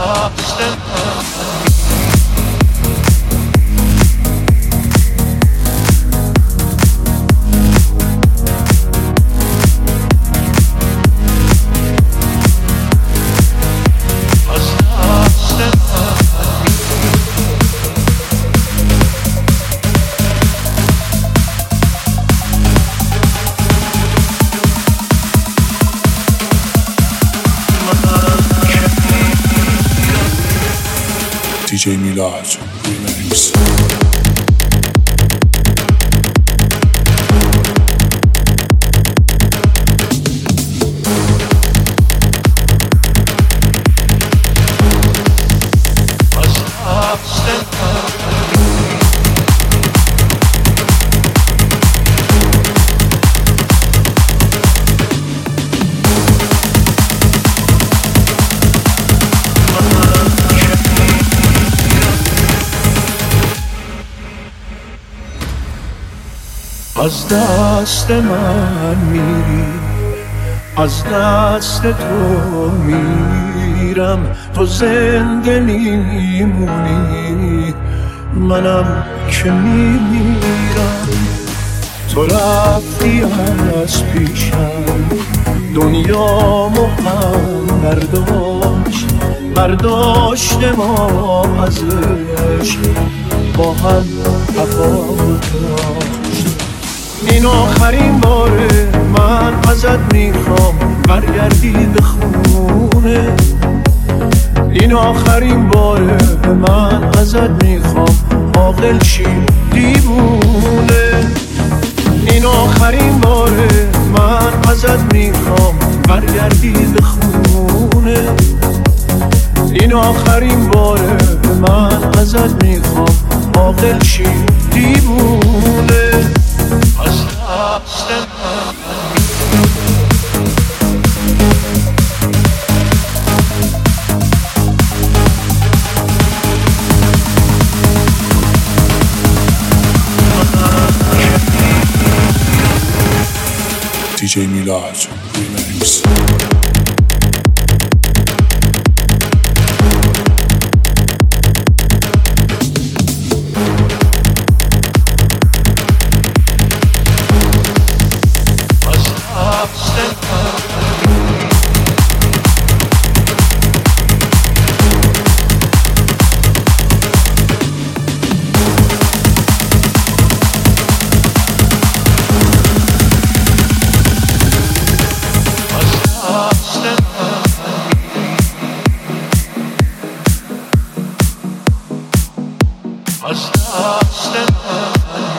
DJ Milad Remix. از دست من میری، از دست تو میرم، تو زنده میمونی منم که میمیرم. تو رفتی از پیشم، دنیامو هم برداشت ما ازش، با هم تفاوت داشت. این آخرین باره من ازت میخوام برگردی به خونه. این آخرین باره من ازت میخوام عاقل شی دیوونه. این آخرین باره من ازت میخوام برگردی به خونه. این آخرین باره من ازت میخوام عاقل شی دیوونه. از دست DJ Milad Remix. از دست